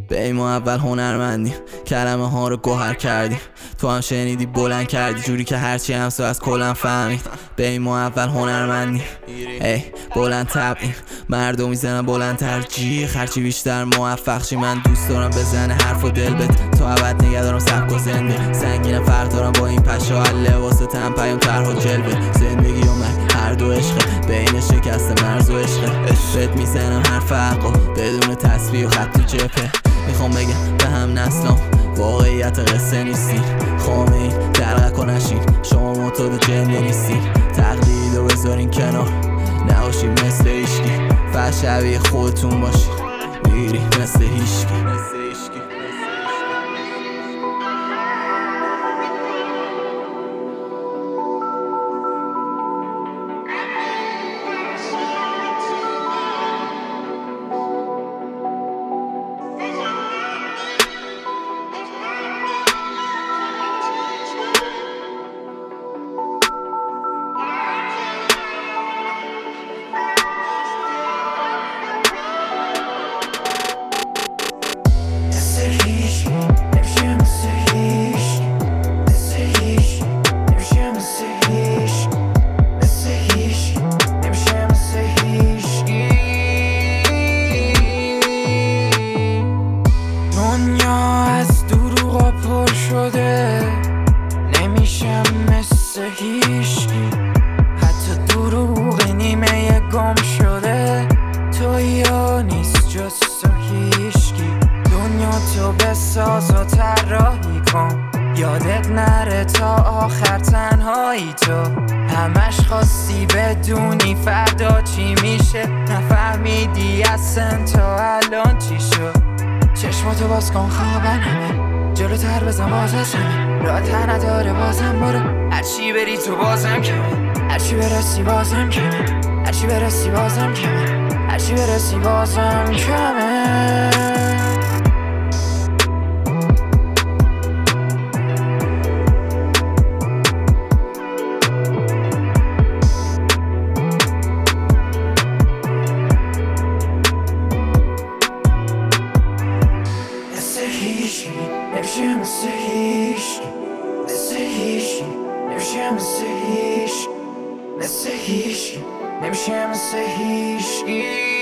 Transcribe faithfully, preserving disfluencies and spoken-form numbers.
به ما اول هنرمندیم، کلمه ها رو گوهر کردیم. تو هم شنیدی بلند کردی جوری که هرچی همسو از کلم فهمید. به ما اول هنرمندیم، ای بلند طبعیم، مردم میزنن بلندتر جیغ. هرچی بیشتر موفق شی من دوست دارم بزنه حرف و دل بت. تا ابد نگه دارم سبک و زنده سنگینم، فرق دارم با این پشا لباس تن پیام طرح و جلوه. زندگی و مرگ هر دو عشقه، بین شکست مرز و عشقه. بهت میزنم هر فرقو بدون تسبیح و خط تو جبهه. میخوام بگم به هم نسلام واقعیت قصه نیستین. خامه دلقه کنشین شما معتاد جنده نیستین. تقلیدو بذارین کنار نباشین مثل هیشکی، فقط شبیه خودتون باشین میری مثل هیشکی. نمیشم مثل هیشکی، حتی دروغ نیمه گم شده. تو یا نیست جز تو هیشکی، دنیا تو بساز و طراحی کن، یادت نره تا آخر تنهایی. تو همش خواستی بدونی فردا چی میشه، نفهمیدی اصلا تا الان چی شد. چشماتو باز کن خوابن همه، جلوتر بزن باز از همه، راه ته نداره بازم برو. هرچی بری تو بازم کمه، هرچی برسی بازم کمه، هرچی برسی بازم کمه، هرچی برسی بازم کمه. نمیشه مثل هیشکی، مثل هیشکی، نمیشه مثل هیشکی، مثل هیشکی، نمیشه مثل هیشکی.